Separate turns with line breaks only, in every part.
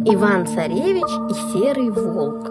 Иван-царевич и серый волк.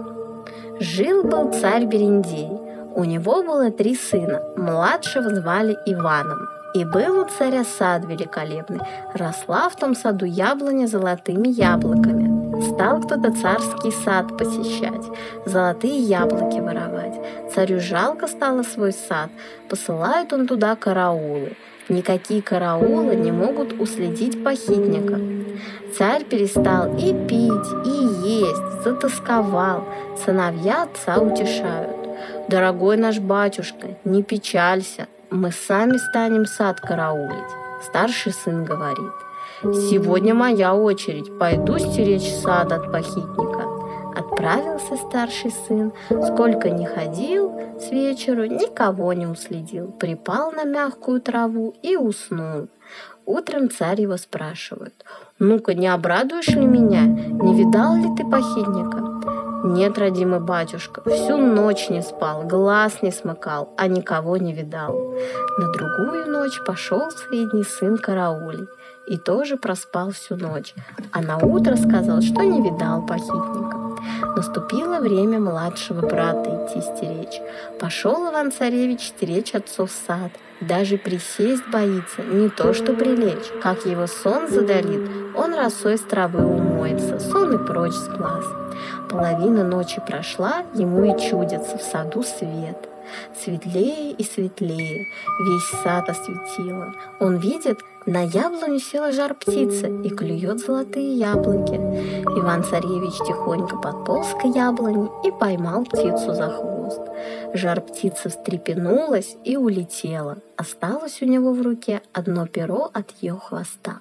Жил-был царь Берендей. У него было 3 сына. Младшего звали Иваном. И был у царя сад великолепный. Росла в том саду яблоня золотыми яблоками. Стал кто-то царский сад посещать, золотые яблоки воровать. Царю жалко стало свой сад. Посылает он туда караулы. Никакие караулы не могут уследить похитника. Царь перестал и пить, и есть, затосковал. Сыновья отца утешают. «Дорогой наш батюшка, не печалься, мы сами станем сад караулить». Старший сын говорит: «Сегодня моя очередь, пойду стеречь сад от похитника». Отправился старший сын, сколько ни ходил, с вечеру никого не уследил, припал на мягкую траву и уснул. Утром царь его спрашивает: «Ну-ка, не обрадуешь ли меня? Не видал ли ты похитника?» «Нет, родимый батюшка, всю ночь не спал, глаз не смыкал, а никого не видал». На другую ночь пошел средний сын караулить и тоже проспал всю ночь, а на утро сказал, что не видал похитника. Наступило время младшего брата идти стеречь. Пошел Иван-царевич стеречь отцов сад. Даже присесть боится, не то что прилечь. Как его сон задалит, он росой с травы умоется, сон и прочь с глаз. Половина ночи прошла, ему и чудится в саду свет. Светлее и светлее, весь сад осветило. Он видит, на яблоню села жар-птица и клюет золотые яблоки. Иван-царевич тихонько подполз к яблоне и поймал птицу за хвост. Жар-птица встрепенулась и улетела. Осталось у него в руке одно перо от ее хвоста.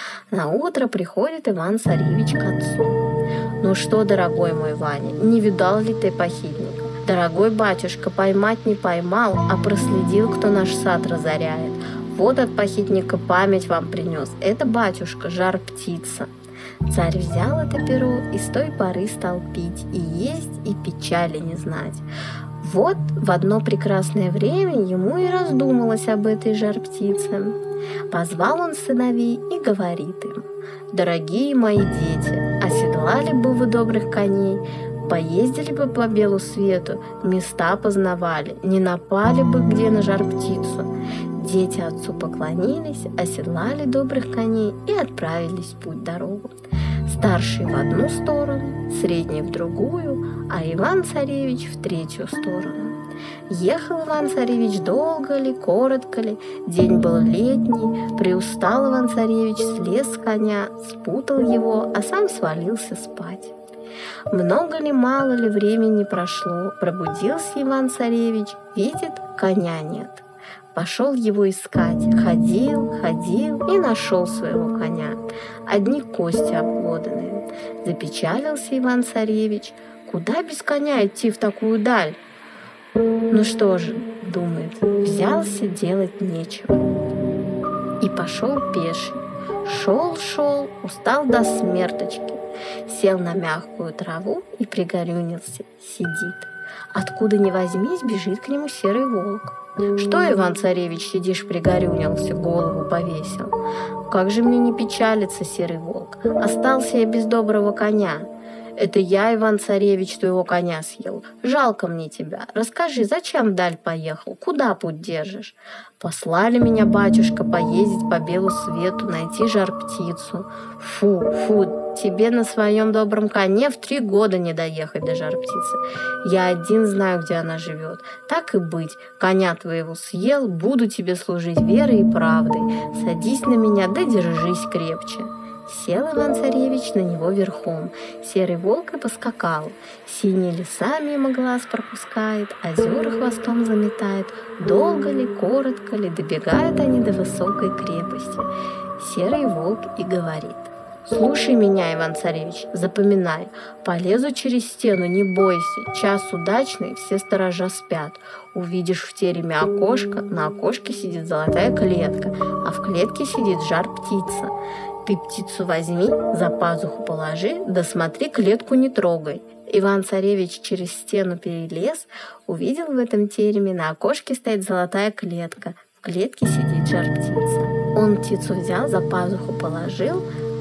Наутро приходит Иван-царевич к отцу. «Ну что, дорогой мой Ваня, не видал ли ты похитника? Дорогой батюшка, поймать не поймал, а проследил, кто наш сад разоряет. Вот от похитника память вам принес. Это, батюшка, жар-птица». Царь взял это перо и с той поры стал пить, и есть, и печали не знать. Вот в одно прекрасное время ему и раздумалось об этой жар-птице. Позвал он сыновей и говорит им: «Дорогие мои дети, оседлали бы вы добрых коней, поездили бы по белу свету, места познавали, не напали бы где на жар-птицу». Дети отцу поклонились, оседлали добрых коней и отправились в путь-дорогу. Старший в одну сторону, средний в другую, а Иван-царевич в третью сторону. Ехал Иван-царевич долго ли, коротко ли, день был летний, приустал Иван-царевич, слез с коня, спутал его, а сам свалился спать. Много ли, мало ли времени прошло, пробудился Иван-царевич, видит, коня нет. Пошел его искать, ходил и нашел своего коня. Одни кости обглоданные. Запечалился Иван-царевич. Куда без коня идти в такую даль? Ну что же, думает, взялся, делать нечего. И пошел пеший. Шел, устал до смерточки. Сел на мягкую траву и пригорюнился, сидит. Откуда ни возьмись, бежит к нему серый волк. «Что, Иван-царевич, сидишь пригорюнился, голову повесил? Как же мне не печалиться, серый волк? Остался я без доброго коня». «Это я, Иван-царевич, твоего коня съел. Жалко мне тебя. Расскажи, зачем вдаль поехал? Куда путь держишь?» «Послали меня, батюшка, поездить по белу свету, найти жар-птицу». Фу, тебе на своем добром коне в 3 года не доехать до жар-птицы. Я один знаю, где она живет. Так и быть, коня твоего съел, буду тебе служить верой и правдой. Садись на меня, да держись крепче». Сел Иван-царевич на него верхом. Серый волк и поскакал. Синие леса мимо глаз пропускает, озера хвостом заметает. Долго ли, коротко ли, добегают они до высокой крепости. Серый волк и говорит: «Слушай меня, Иван-царевич, запоминай. Полезу через стену, не бойся. Час удачный, все сторожа спят. Увидишь в тереме окошко, на окошке сидит золотая клетка, а в клетке сидит жар-птица. Ты птицу возьми, за пазуху положи, да смотри, клетку не трогай». Иван-царевич через стену перелез, увидел в этом тереме на окошке стоит золотая клетка, в клетке сидит жар-птица. Он птицу взял, за пазуху положил,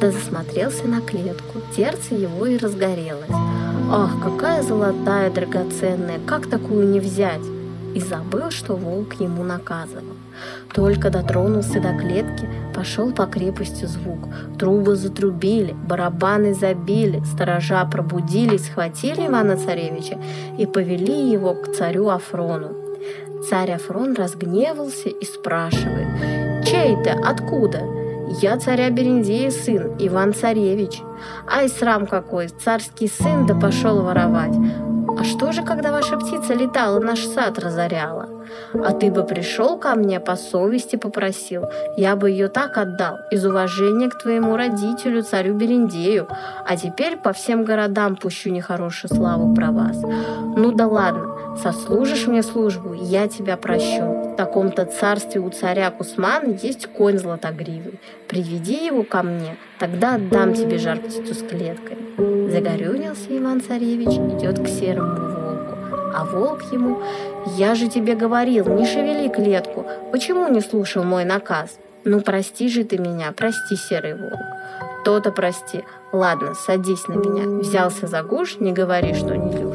да засмотрелся на клетку. Сердце его и разгорелось. Ах, какая золотая, драгоценная, как такую не взять? И забыл, что волк ему наказывал. Только дотронулся до клетки, пошел по крепости звук. Трубы затрубили, барабаны забили, сторожа пробудились, схватили Ивана-Царевича и повели его к царю Афрону. Царь Афрон разгневался и спрашивает: «Чей ты? Откуда?» «Я царя Берендея сын, Иван-Царевич». «Ай, срам какой, царский сын, да пошел воровать». «А что же, когда ваша птица летала, наш сад разоряла?» «А ты бы пришел ко мне, по совести попросил, я бы ее так отдал, из уважения к твоему родителю, царю Берендею, а теперь по всем городам пущу нехорошую славу про вас. Ну да ладно, сослужишь мне службу, я тебя прощу. В таком-то царстве у царя Кусмана есть конь златогривый. Приведи его ко мне, тогда отдам тебе жар-птицу с клеткой». Загорюнился Иван-Царевич, идет к серому волку, а волк ему: «Я же тебе говорил, не шевели клетку, почему не слушал мой наказ? Ну прости же ты меня, прости, серый волк». «То-то прости, ладно, садись на меня, взялся за гуш, не говори, что не люш».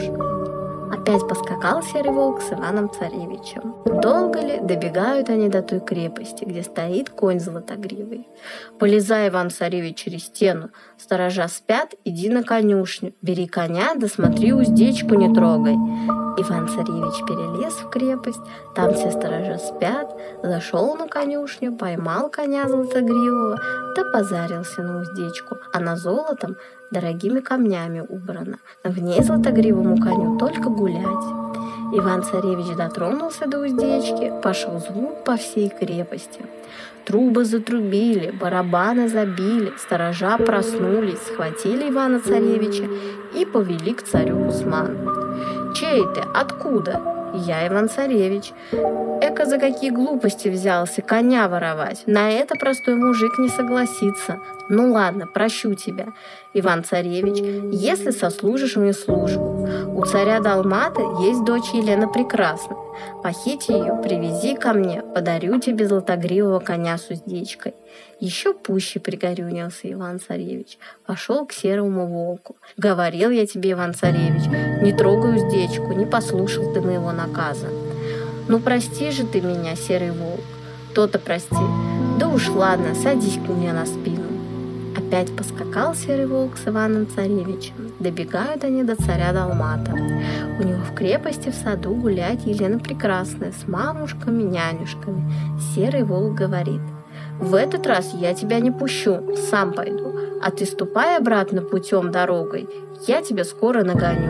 Опять поскакал серый волк с Иваном-Царевичем. Долго ли добегают они до той крепости, где стоит конь златогривый? «Полезай, Иван-Царевич, через стену, сторожа спят, иди на конюшню, бери коня, да смотри, уздечку не трогай». Иван-Царевич перелез в крепость, там все сторожа спят, зашел на конюшню, поймал коня златогривого, да позарился на уздечку, она золотом дорогими камнями убрана. В ней златогривому коню только гулять. Иван-Царевич дотронулся до уздечки, пошел звук по всей крепости. Трубы затрубили, барабаны забили, сторожа проснулись, схватили Ивана-Царевича и повели к царю Кусману. «Чей ты? Откуда?» «Я Иван-Царевич». «Эка за какие глупости взялся коня воровать? На это простой мужик не согласится. Ну ладно, прощу тебя, Иван-Царевич, если сослужишь мне службу. У царя Далмата есть дочь Елена Прекрасная. Похити ее, привези ко мне, подарю тебе златогривого коня с уздечкой». Еще пуще пригорюнился Иван-Царевич, пошел к серому волку. «Говорил я тебе, Иван-Царевич, не трогай уздечку, не послушал ты моего наказа». «Ну прости же ты меня, серый волк». «То-то прости. Да уж ладно, садись ко мне на спину». Опять поскакал серый волк с Иваном-Царевичем. Добегают они до царя Далмата. У него в крепости в саду гуляет Елена Прекрасная с мамушками, нянюшками. Серый волк говорит: «В этот раз я тебя не пущу, сам пойду, а ты ступай обратно путем дорогой, я тебя скоро нагоню».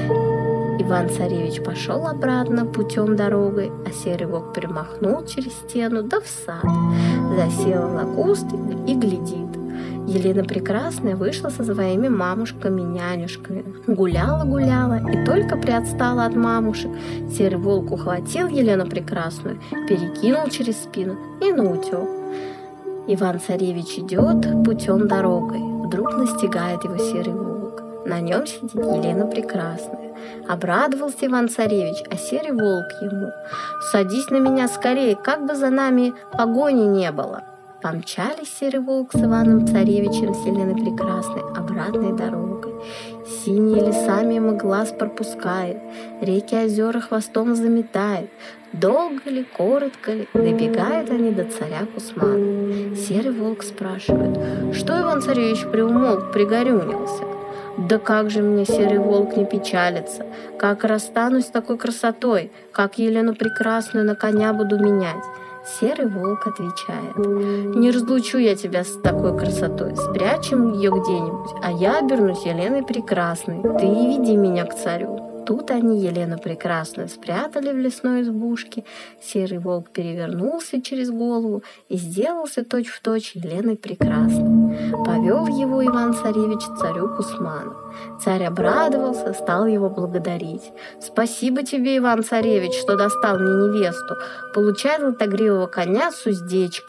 Иван-Царевич пошел обратно путем дорогой, а серый волк перемахнул через стену да в сад. Засел на куст и глядит. Елена Прекрасная вышла со своими мамушками, нянюшками. Гуляла и только приотстала от мамушек. Серый волк ухватил Елену Прекрасную, перекинул через спину и наутек. Иван-Царевич идет путем дорогой. Вдруг настигает его серый волк. На нем сидит Елена Прекрасная. Обрадовался Иван-Царевич, а серый волк ему: «Садись на меня скорее, как бы за нами погони не было». Помчались серый волк с Иваном-Царевичем, с Еленой Прекрасной, обратной дорогой. Синие леса мимо глаз пропускает, реки озера хвостом заметает. Долго ли, коротко ли, добегают они до царя Кусмана. Серый волк спрашивает: «Что, Иван-Царевич, приумолк, пригорюнился?» «Да как же мне, серый волк, не печалится? Как расстанусь с такой красотой, как Елену Прекрасную на коня буду менять?» Серый волк отвечает: «Не разлучу я тебя с такой красотой, спрячем ее где-нибудь, а я обернусь Еленой Прекрасной, ты и веди меня к царю». Тут они Елену Прекрасную спрятали в лесной избушке. Серый волк перевернулся через голову и сделался точь-в-точь Еленой Прекрасной. Повел его Иван-Царевич к царю Кусману. Царь обрадовался, стал его благодарить. «Спасибо тебе, Иван-Царевич, что достал мне невесту. Получай златогривого коня с уздечкой».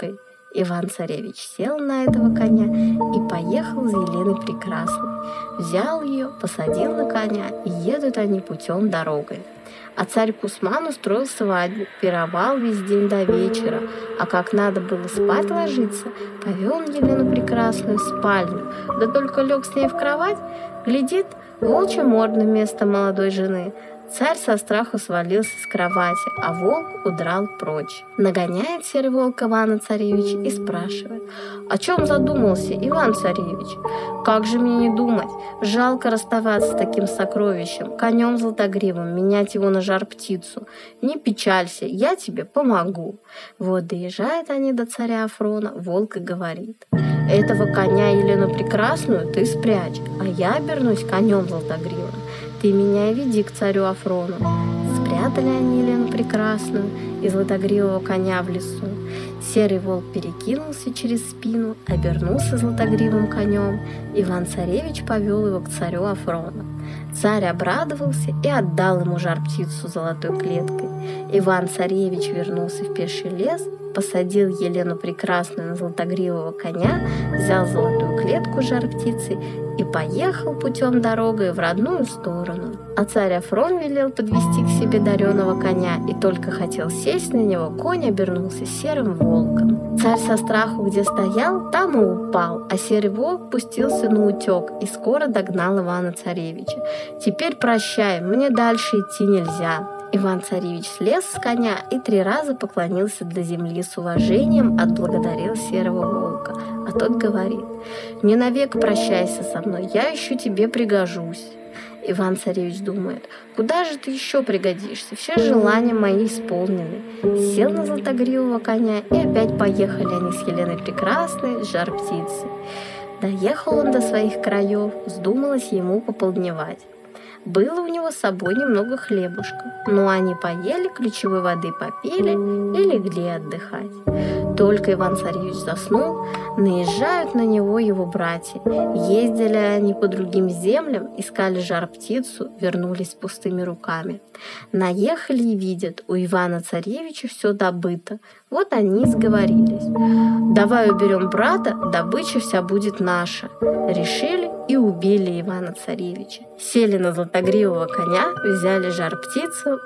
Иван-царевич сел на этого коня и поехал за Еленой Прекрасной. Взял ее, посадил на коня, и едут они путем дорогой. А царь Кусман устроил свадьбу, пировал весь день до вечера, а как надо было спать ложиться, повел он Елену Прекрасную в спальню, да только лег с ней в кровать, глядит, волчья морда вместо молодой жены. Царь со страху свалился с кровати, а волк удрал прочь. Нагоняет серый волк Ивана-царевича и спрашивает: «О чем задумался, Иван-царевич? Как же мне не думать? Жалко расставаться с таким сокровищем, конем златогривым, менять его на жар-птицу. Не печалься, я тебе помогу». Вот доезжают они до царя Афрона, волк и говорит: «Этого коня Елену Прекрасную ты спрячь, а я обернусь конем златогривым. Ты меня и веди к царю Афрону». Спрятали они Елену Прекрасную и златогривого коня в лесу. Серый волк перекинулся через спину, обернулся златогривым конем. Иван-царевич повел его к царю Афрону. Царь обрадовался и отдал ему жар-птицу золотой клеткой. Иван-царевич вернулся в пеший лес, посадил Елену Прекрасную на златогривого коня, взял золотую клетку с жар-птицей и поехал путем дорогой в родную сторону. А царь Афрон велел подвести к себе дареного коня, и только хотел сесть на него, конь обернулся серым волком. Царь со страху где стоял, там и упал, а серый волк пустился на утек и скоро догнал Ивана-царевича. «Теперь прощай, мне дальше идти нельзя». Иван-царевич слез с коня и 3 раза поклонился до земли с уважением, отблагодарил серого волка. А тот говорит: «Не навек прощайся со мной, я еще тебе пригожусь». Иван-царевич думает: «Куда же ты еще пригодишься? Все желания мои исполнены». Сел на златогривого коня, и опять поехали они с Еленой Прекрасной, с жар-птицей. Доехал он до своих краев, вздумалось ему пополдневать. Было у него с собой немного хлебушка, но они поели, ключевой воды попили и легли отдыхать. Только Иван-царевич заснул, наезжают на него его братья. Ездили они по другим землям, искали жар-птицу, вернулись с пустыми руками. Наехали и видят, у Ивана-царевича все добыто. Вот они и сговорились: «Давай уберем брата, добыча вся будет наша». Решили и убили Ивана-царевича. Сели на златогривого коня, взяли жар-птицу,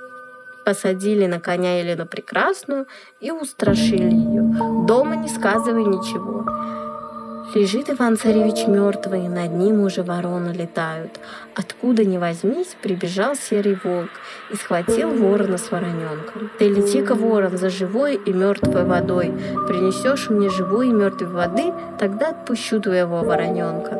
посадили на коня Елену Прекрасную и устрашили ее. Дома не сказывай ничего. Лежит Иван-царевич мертвый, над ним уже вороны летают. Откуда ни возьмись, прибежал серый волк и схватил ворона с вороненком. «Ты лети-ка, ворон, за живой и мертвой водой. Принесешь мне живой и мертвой воды, тогда отпущу твоего вороненка».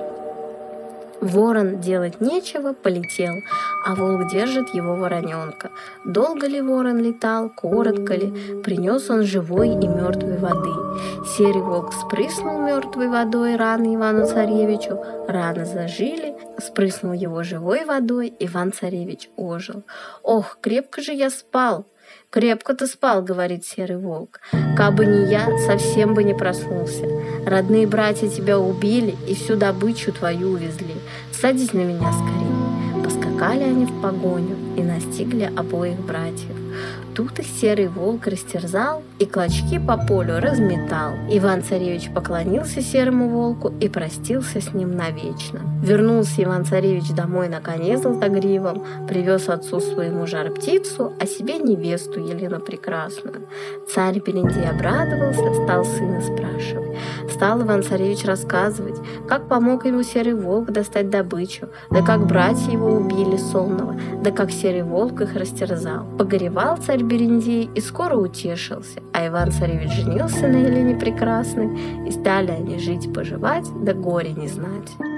Ворон делать нечего, полетел, а волк держит его вороненка. Долго ли ворон летал, коротко ли, принес он живой и мертвой воды. Серый волк спрыснул мертвой водой раны Ивану-царевичу, раны зажили, спрыснул его живой водой, Иван-царевич ожил. «Ох, крепко же я спал!» «Крепко ты спал, — говорит серый волк, — кабы не я, совсем бы не проснулся. Родные братья тебя убили и всю добычу твою увезли. Садись на меня скорее». Поскакали они в погоню и настигли обоих братьев. Тут их серый волк растерзал и клочки по полю разметал. Иван-царевич поклонился серому волку и простился с ним навечно. Вернулся Иван-царевич домой на коне золотогривом, привез отцу своему жар-птицу, а себе невесту Елену Прекрасную. Царь Берендей обрадовался, стал сына спрашивать. Стал Иван-царевич рассказывать, как помог ему серый волк достать добычу, да как братья его убили сонного, да как серый волк их растерзал. Погоревал царь Берендей и скоро утешился, а Иван-царевич женился на Елене Прекрасной, и стали они жить-поживать, да горя не знать.